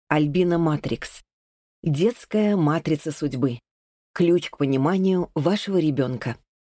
Альбина Матрикс. Детская матрица судьбы. Ключ к пониманию вашего ребенка.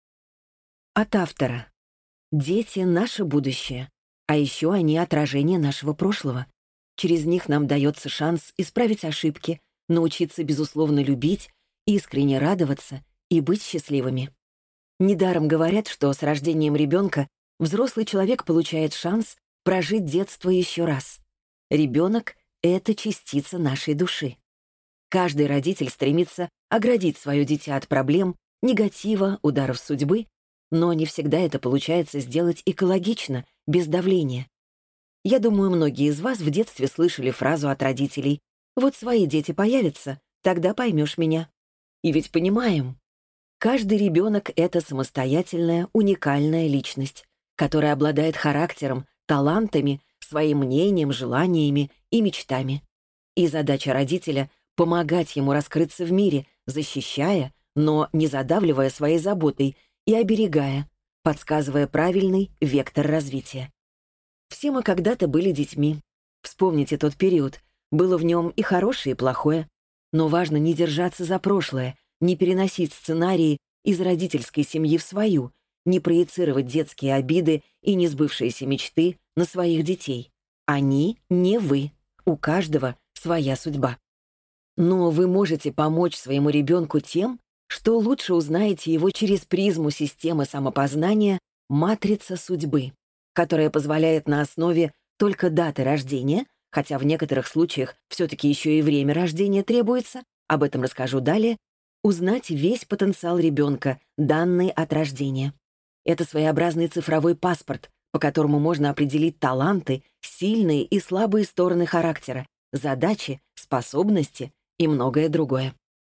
От автора. Дети — наше будущее, а еще они — отражение нашего прошлого. Через них нам дается шанс исправить ошибки, научиться безусловно любить, искренне радоваться и быть счастливыми. Недаром говорят, что с рождением ребенка взрослый человек получает шанс прожить детство еще раз. Ребенок — это частица нашей души. Каждый родитель стремится оградить свое дитя от проблем, негатива, ударов судьбы, но не всегда это получается сделать экологично, без давления. Я думаю, многие из вас в детстве слышали фразу от родителей: «Вот свои дети появятся, тогда поймешь меня». И ведь понимаем. Каждый ребенок — это самостоятельная, уникальная личность, которая обладает характером, талантами, своим мнением, желаниями и мечтами. И задача родителя — помогать ему раскрыться в мире, защищая, но не задавливая своей заботой и оберегая, подсказывая правильный вектор развития. Все мы когда-то были детьми. Вспомните тот период. Было в нем и хорошее, и плохое. Но важно не держаться за прошлое, не переносить сценарии из родительской семьи в свою, не проецировать детские обиды и несбывшиеся мечты на своих детей. Они не вы. У каждого своя судьба. Но вы можете помочь своему ребенку тем, что лучше узнаете его через призму системы самопознания «Матрица судьбы», которая позволяет на основе только даты рождения, хотя в некоторых случаях все-таки еще и время рождения требуется, об этом расскажу далее, узнать весь потенциал ребенка, данный от рождения. Это своеобразный цифровой паспорт, по которому можно определить таланты, сильные и слабые стороны характера, задачи, способности и многое другое.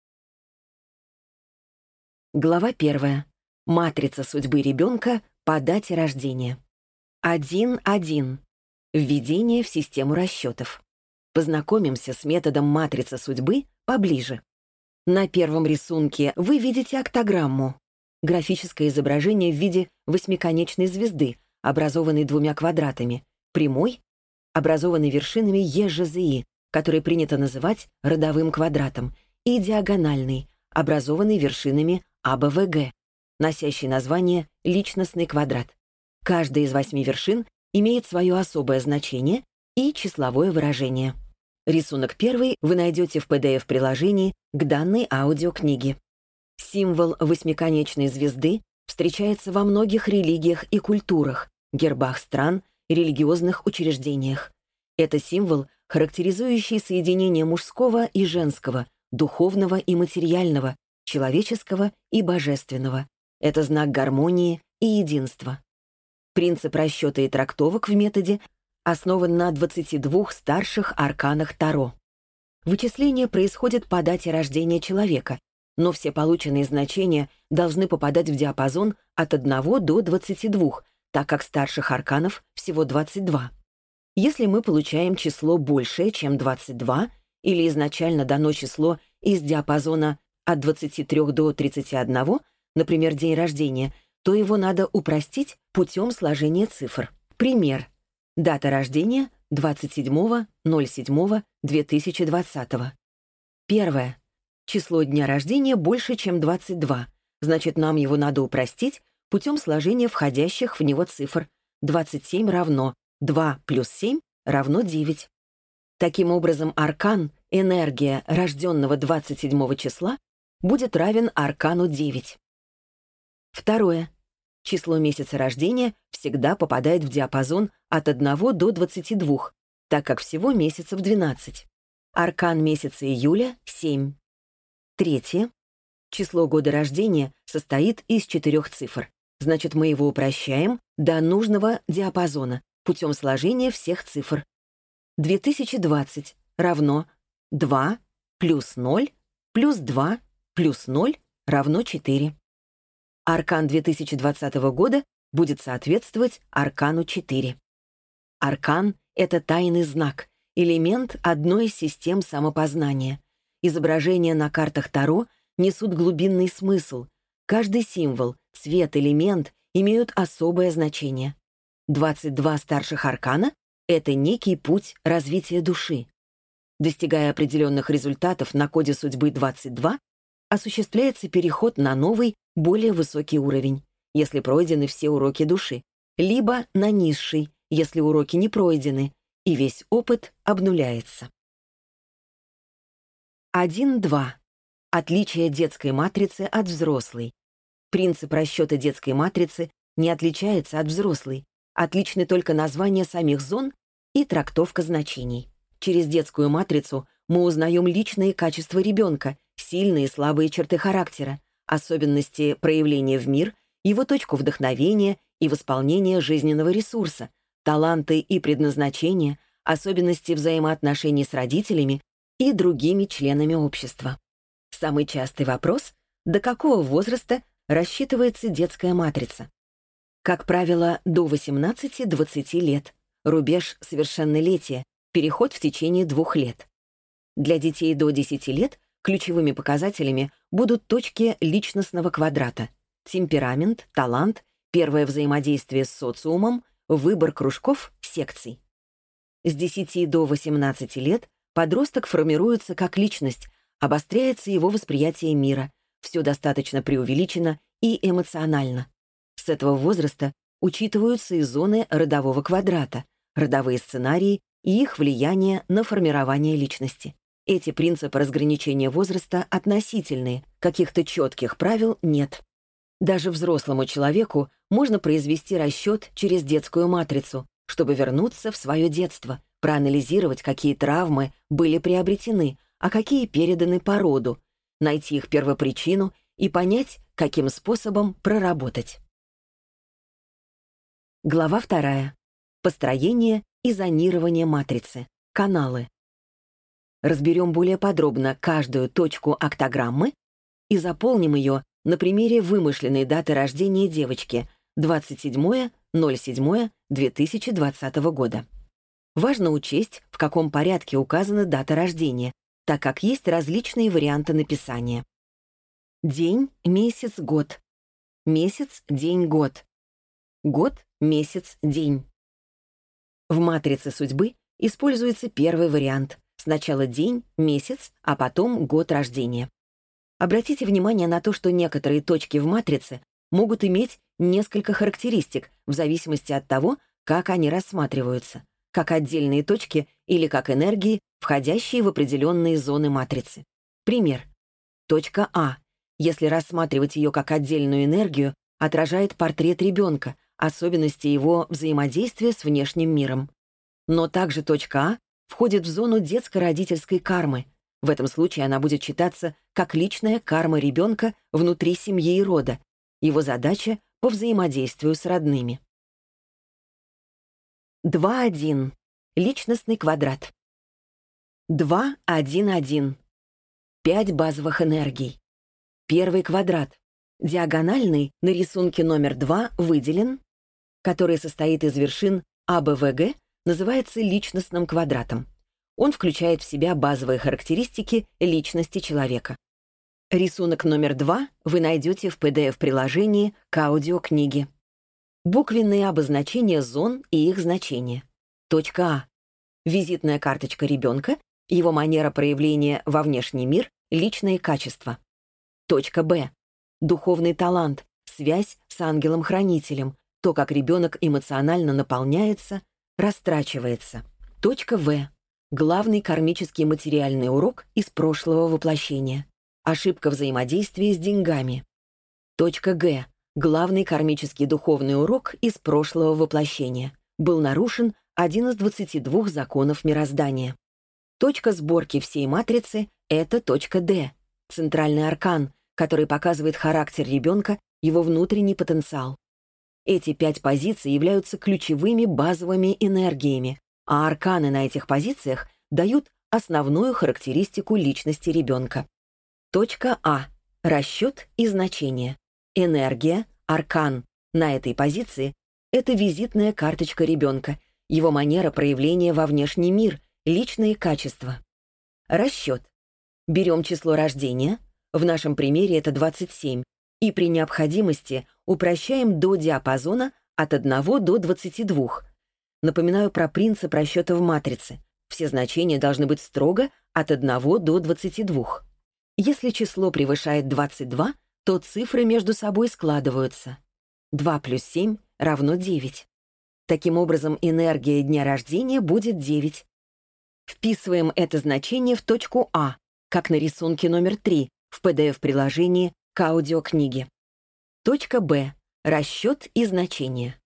Глава 1. Матрица судьбы ребенка по дате рождения. 1.1. Введение в систему расчетов. Познакомимся с методом матрицы судьбы поближе. На первом рисунке вы видите октограмму. Графическое изображение в виде восьмиконечной звезды, образованной двумя квадратами, прямой, образованной вершинами ЕЖЗИ, который принято называть родовым квадратом, и диагональный, образованный вершинами АБВГ, носящий название личностный квадрат. Каждая из 8 вершин имеет свое особое значение и числовое выражение. Рисунок 1 вы найдете в PDF-приложении к данной аудиокниге. Символ восьмиконечной звезды встречается во многих религиях и культурах, гербах стран, религиозных учреждениях. Это символ, характеризующий соединение мужского и женского, духовного и материального, человеческого и божественного. Это знак гармонии и единства. Принцип расчета и трактовок в методе основан на 22 старших арканах Таро. Вычисление происходит по дате рождения человека, но все полученные значения должны попадать в диапазон от 1 до 22, так как старших арканов всего 22. Если мы получаем число большее, чем 22, или изначально дано число из диапазона от 23 до 31, например, день рождения, то его надо упростить путем сложения цифр. Пример. Дата рождения 27.07.2020. Первое. Число дня рождения больше, чем 22, значит, нам его надо упростить путем сложения входящих в него цифр. 27 равно 2 плюс 7 равно 9. Таким образом, аркан, энергия рожденного 27 числа, будет равен аркану 9. Второе. Число месяца рождения всегда попадает в диапазон от 1 до 22, так как всего месяцев 12. Аркан месяца июля — 7. Третье. Число года рождения состоит из 4 цифр. Значит, мы его упрощаем до нужного диапазона путем сложения всех цифр. 2020 равно 2 плюс 0 плюс 2 плюс 0 равно 4. Аркан 2020 года будет соответствовать аркану 4. Аркан — это тайный знак, элемент одной из систем самопознания. Изображения на картах Таро несут глубинный смысл. Каждый символ, цвет, элемент имеют особое значение. 22 старших аркана — это некий путь развития души. Достигая определенных результатов на коде судьбы 22, осуществляется переход на новый, более высокий уровень, если пройдены все уроки души, либо на низший, если уроки не пройдены, и весь опыт обнуляется. 1.2. Отличие детской матрицы от взрослой. Принцип расчета детской матрицы не отличается от взрослой. Отличны только названия самих зон и трактовка значений. Через детскую матрицу мы узнаем личные качества ребенка, сильные и слабые черты характера, особенности проявления в мир, его точку вдохновения и восполнения жизненного ресурса, таланты и предназначения, особенности взаимоотношений с родителями и другими членами общества. Самый частый вопрос — до какого возраста рассчитывается детская матрица? Как правило, до 18-20 лет, рубеж совершеннолетия, переход в течение 2 лет. Для детей до 10 лет ключевыми показателями будут точки личностного квадрата: темперамент, талант, первое взаимодействие с социумом, выбор кружков, секций. С 10 до 18 лет подросток формируется как личность, обостряется его восприятие мира, все достаточно преувеличено и эмоционально. С этого возраста учитываются и зоны родового квадрата, родовые сценарии и их влияние на формирование личности. Эти принципы разграничения возраста относительные, каких-то четких правил нет. Даже взрослому человеку можно произвести расчет через детскую матрицу, чтобы вернуться в свое детство, проанализировать, какие травмы были приобретены, а какие переданы по роду, найти их первопричину и понять, каким способом проработать. Глава 2. Построение и зонирование матрицы. Каналы. Разберем более подробно каждую точку октограммы и заполним ее на примере вымышленной даты рождения девочки 27.07.2020 года. Важно учесть, в каком порядке указана дата рождения, так как есть различные варианты написания. День, месяц, год. Месяц, день, год. Год, месяц, день. В матрице судьбы используется первый вариант. Сначала день, месяц, а потом год рождения. Обратите внимание на то, что некоторые точки в матрице могут иметь несколько характеристик в зависимости от того, как они рассматриваются, как отдельные точки или как энергии, входящие в определенные зоны матрицы. Пример. Точка А, если рассматривать ее как отдельную энергию, отражает портрет ребенка, особенности его взаимодействия с внешним миром. Но также точка А входит в зону детско-родительской кармы. В этом случае она будет читаться как личная карма ребенка внутри семьи и рода, его задача по взаимодействию с родными. 2.1. Личностный квадрат. 2.1.1. 5 базовых энергий. Первый квадрат. Диагональный на рисунке номер 2 выделен, который состоит из вершин АБВГ, называется личностным квадратом. Он включает в себя базовые характеристики личности человека. Рисунок номер 2 вы найдете в PDF-приложении к аудиокниге. Буквенные обозначения зон и их значения. Точка А. Визитная карточка ребенка, его манера проявления во внешний мир, личные качества. Точка Б. Духовный талант, связь с ангелом-хранителем, то, как ребенок эмоционально наполняется, растрачивается. Точка В. Главный кармический материальный урок из прошлого воплощения. Ошибка взаимодействия с деньгами. Точка Г. Главный кармический духовный урок из прошлого воплощения. Был нарушен один из 22 законов мироздания. Точка сборки всей матрицы — это точка Д. Центральный аркан, который показывает характер ребенка, его внутренний потенциал. Эти 5 позиций являются ключевыми базовыми энергиями, а арканы на этих позициях дают основную характеристику личности ребенка. Точка А. Расчет и значение. Энергия, аркан на этой позиции — это визитная карточка ребенка, его манера проявления во внешний мир, личные качества. Расчет. Берем число рождения, в нашем примере это 27, и при необходимости упрощаем до диапазона от 1 до 22. Напоминаю про принцип расчета в матрице. Все значения должны быть строго от 1 до 22. Если число превышает 22, то цифры между собой складываются. 2 плюс 7 равно 9. Таким образом, энергия дня рождения будет 9. Вписываем это значение в точку А, как на рисунке номер 3 в PDF-приложении к аудиокниге. Точка Б. Расчет и значение.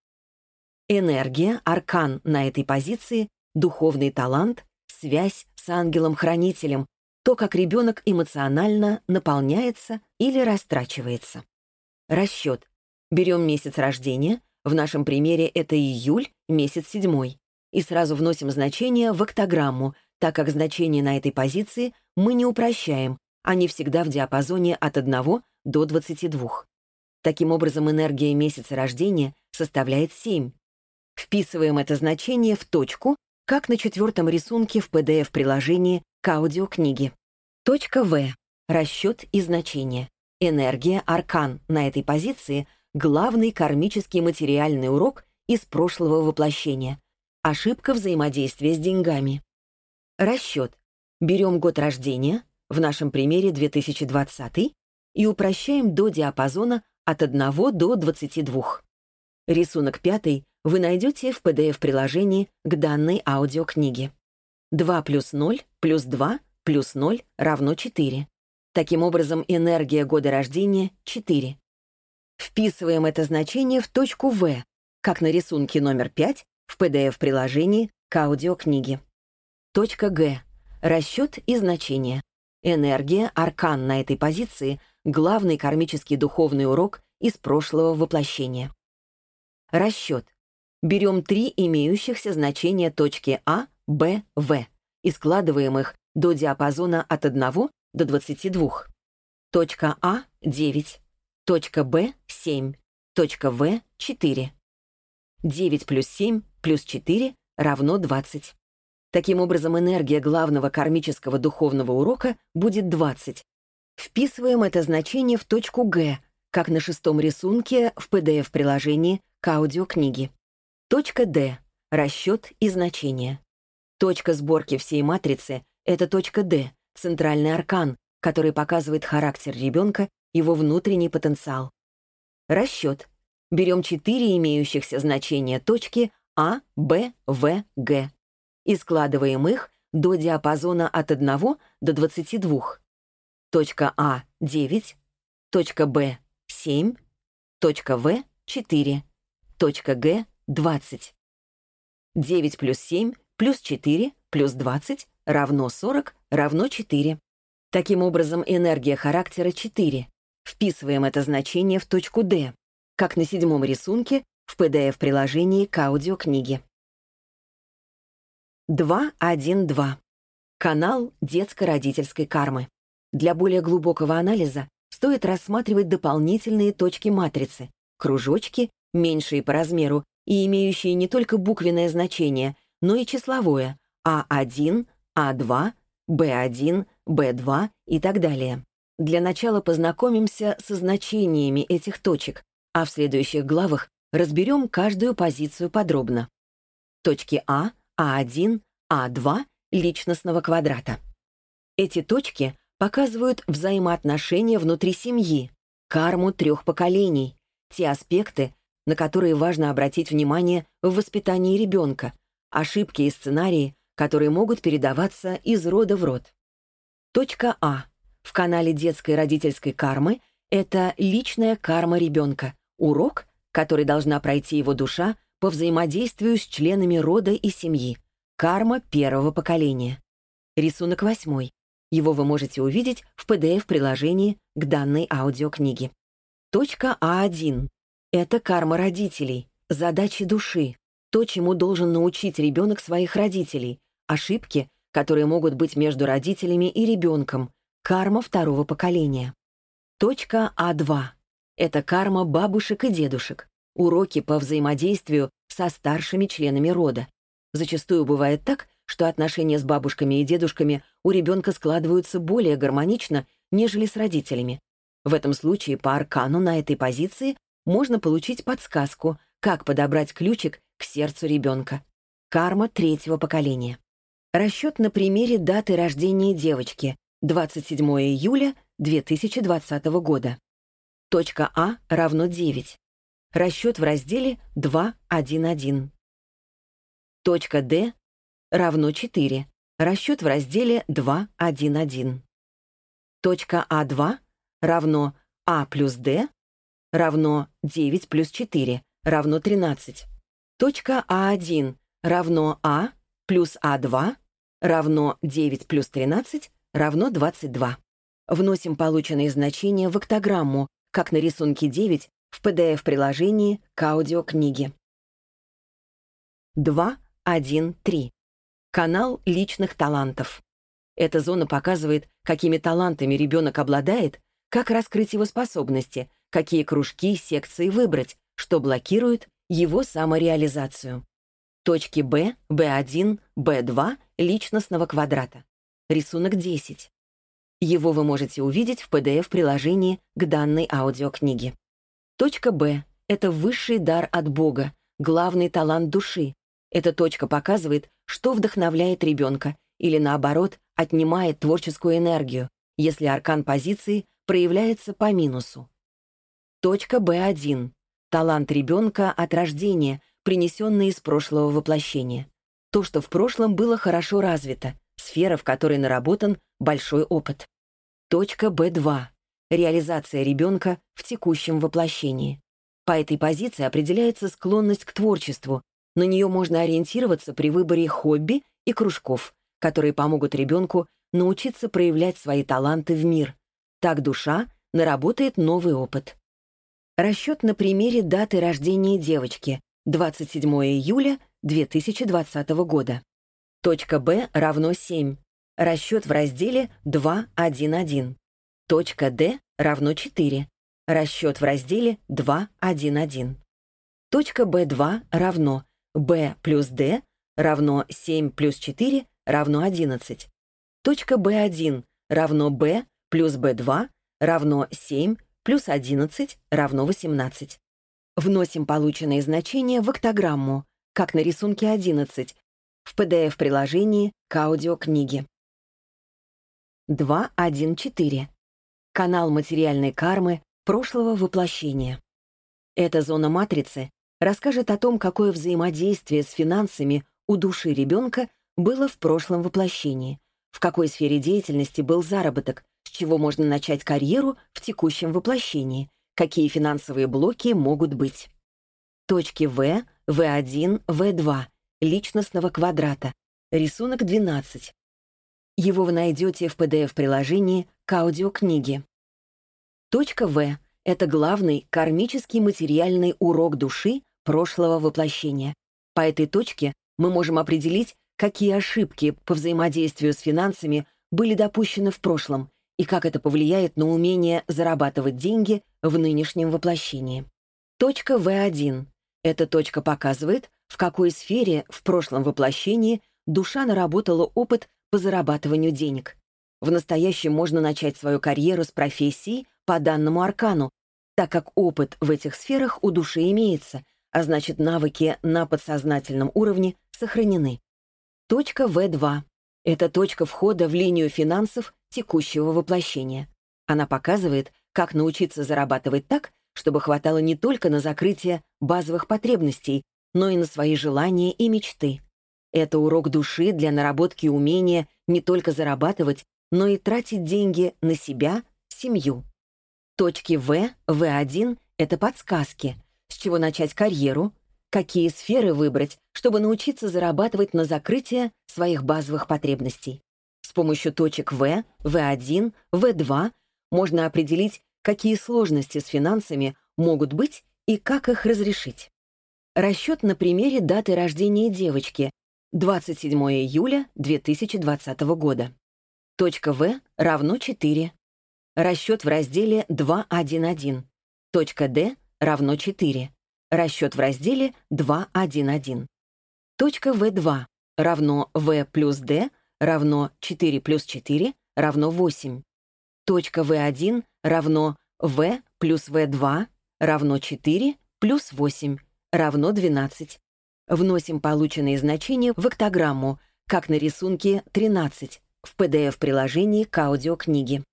Энергия, аркан на этой позиции, духовный талант, связь с ангелом-хранителем, то, как ребенок эмоционально наполняется или растрачивается. Расчет. Берем месяц рождения, в нашем примере это июль, месяц 7, и сразу вносим значение в октограмму, так как значения на этой позиции мы не упрощаем, они всегда в диапазоне от 1 до 22. Таким образом, энергия месяца рождения составляет 7. Вписываем это значение в точку, как на 4-м рисунке в PDF-приложении к аудиокниге. Точка В. Расчет и значение. Энергия, аркан на этой позиции — главный кармический материальный урок из прошлого воплощения. Ошибка взаимодействия с деньгами. Расчет. Берем год рождения, в нашем примере 2020, и упрощаем до диапазона от 1 до 22. Рисунок 5 вы найдете в PDF-приложении к данной аудиокниге. 2 плюс 0 плюс 2 плюс 0 равно 4. Таким образом, энергия года рождения — 4. Вписываем это значение в точку В, как на рисунке номер 5 в PDF-приложении к аудиокниге. Точка Г. Расчет и значение. Энергия, аркан на этой позиции — главный кармический духовный урок из прошлого воплощения. Расчет. Берем 3 имеющихся значения точки А, Б, В и складываем их до диапазона от 1 до 22. Точка А — 9, точка Б — 7, точка В — 4. 9 плюс 7 плюс 4 равно 20. Таким образом, энергия главного кармического духовного урока будет 20. Вписываем это значение в точку Г, как на 6-м рисунке в PDF-приложении к аудиокниге. Точка Д. Расчет и значение. Точка сборки всей матрицы — это точка Д, центральный аркан, который показывает характер ребенка, его внутренний потенциал. Расчет. Берем 4 имеющихся значения точки А, Б, В, Г и складываем их до диапазона от 1 до 22. Точка А — 9, точка Б — 7, точка В — 4, точка Г — 20. 9 плюс 7 плюс 4 плюс 20 равно 40 равно 4. Таким образом, энергия характера — 4. Вписываем это значение в точку Д, как на 7-м рисунке в PDF-приложении к аудиокниге. 2.1.2. Канал детско-родительской кармы. Для более глубокого анализа стоит рассматривать дополнительные точки матрицы, кружочки, меньшие по размеру и имеющие не только буквенное значение, но и числовое А1, А2, Б1, Б2 и так далее. Для начала познакомимся со значениями этих точек, а в следующих главах разберем каждую позицию подробно. Точки А, А1, А2 личностного квадрата. Эти точки показывают взаимоотношения внутри семьи, карму 3 поколений, те аспекты, на которые важно обратить внимание в воспитании ребенка, ошибки и сценарии, которые могут передаваться из рода в род. Точка А. В канале детской родительской кармы — это личная карма ребенка, урок, который должна пройти его душа по взаимодействию с членами рода и семьи, карма 1-го поколения. Рисунок 8. Его вы можете увидеть в PDF-приложении к данной аудиокниге. Точка А1. Это карма родителей, задачи души, то, чему должен научить ребенок своих родителей, ошибки, которые могут быть между родителями и ребенком, карма 2-го поколения. Точка А2. Это карма бабушек и дедушек, уроки по взаимодействию со старшими членами рода. Зачастую бывает так, что отношения с бабушками и дедушками у ребенка складываются более гармонично, нежели с родителями. В этом случае по аркану на этой позиции можно получить подсказку, как подобрать ключик к сердцу ребенка. Карма 3-го поколения. Расчет на примере даты рождения девочки 27 июля 2020 года. Точка А равно 9. Расчет в разделе 2.1.1. Точка Д равно 4. Расчет в разделе 2.1.1. Точка А2 равно А плюс Д равно 9 плюс 4 равно 13. Точка А1 равно А плюс А2 равно 9 плюс 13 равно 22. Вносим полученные значения в октограмму, как на рисунке 9 в PDF-приложении к аудиокниге. 2.1.3. Канал личных талантов. Эта зона показывает, какими талантами ребенок обладает, как раскрыть его способности, какие кружки, секции выбрать, что блокирует его самореализацию. Точки Б, Б1, Б2 личностного квадрата. Рисунок 10. Его вы можете увидеть в PDF-приложении к данной аудиокниге. Точка Б — это высший дар от Бога, главный талант души. Эта точка показывает, что вдохновляет ребенка или, наоборот, отнимает творческую энергию, если аркан позиции проявляется по минусу. Точка Б1 — талант ребенка от рождения, принесенный из прошлого воплощения. То, что в прошлом было хорошо развито, сфера, в которой наработан большой опыт. Точка Б2 — реализация ребенка в текущем воплощении. По этой позиции определяется склонность к творчеству. На нее можно ориентироваться при выборе хобби и кружков, которые помогут ребенку научиться проявлять свои таланты в мир. Так душа наработает новый опыт. Расчет на примере даты рождения девочки 27 июля 2020 года. Точка Б равно 7. Расчет в разделе 2.1.1. Точка Д равно 4. Расчет в разделе 2.1.1. Точка Б2 равно Б плюс Д равно 7 плюс 4 равно 11. Точка Б1 равно Б плюс Б2 равно 7 плюс 11 равно 18. Вносим полученные значения в октограмму, как на рисунке 11, в PDF-приложении к аудиокниге. 2.1.4. Канал материальной кармы прошлого воплощения. Эта зона матрицы расскажет о том, какое взаимодействие с финансами у души ребенка было в прошлом воплощении, в какой сфере деятельности был заработок, с чего можно начать карьеру в текущем воплощении, какие финансовые блоки могут быть. Точки В, В1, В2 личностного квадрата. Рисунок 12. Его вы найдете в PDF-приложении к аудиокниге. Точка В — это главный кармический материальный урок души прошлого воплощения. По этой точке мы можем определить, какие ошибки по взаимодействию с финансами были допущены в прошлом и как это повлияет на умение зарабатывать деньги в нынешнем воплощении. Точка В1 — эта точка показывает, в какой сфере в прошлом воплощении душа наработала опыт по зарабатыванию денег. В настоящем можно начать свою карьеру с профессии по данному аркану, так как опыт в этих сферах у души имеется, а значит, навыки на подсознательном уровне сохранены. Точка В2 — это точка входа в линию финансов текущего воплощения. Она показывает, как научиться зарабатывать так, чтобы хватало не только на закрытие базовых потребностей, но и на свои желания и мечты. Это урок души для наработки умения не только зарабатывать, но и тратить деньги на себя, семью. Точки В, В1 — это подсказки, с чего начать карьеру, какие сферы выбрать, чтобы научиться зарабатывать на закрытие своих базовых потребностей. С помощью точек В, В1, В2 можно определить, какие сложности с финансами могут быть и как их разрешить. Расчет на примере даты рождения девочки 27 июля 2020 года. Точка В равно 4. Расчет в разделе 2.1.1. Точка Д равно 4. Расчет в разделе 2.1.1. Точка В2 равно В плюс Д равно 4 плюс 4 равно 8. Точка В1 равно В плюс В2 равно 4 плюс 8 равно 12. Вносим полученные значения в октограмму, как на рисунке 13 в PDF-приложении к аудиокниге.